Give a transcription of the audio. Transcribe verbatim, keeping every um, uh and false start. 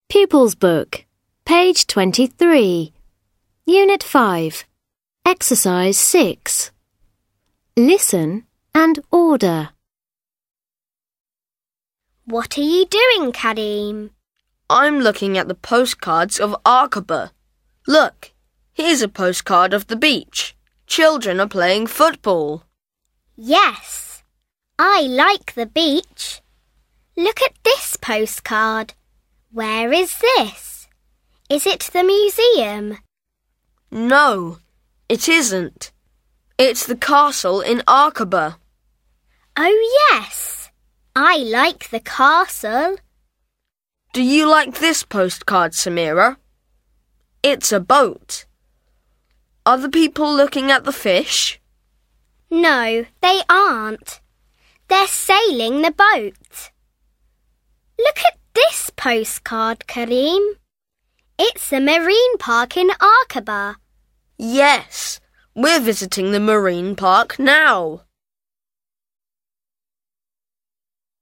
Pupils Book, page twenty-three, Unit five, Exercise six. Listen and order. What are you doing, Karim? I'm looking at the postcards of Aqaba. Look, here's a postcard of the beach. Children are playing football. Yes, I like the beach. Look at this postcard. Where is this? Is it the museum? No, it isn't. It's the castle in Aqaba. Oh, yes. I like the castle. Do you like this postcard, Samira? It's a boat. Are the people looking at the fish? No, they aren't. They're sailing the boat. Look at this postcard, Karim. It's the marine park in Aqaba. Yes, we're visiting the marine park now.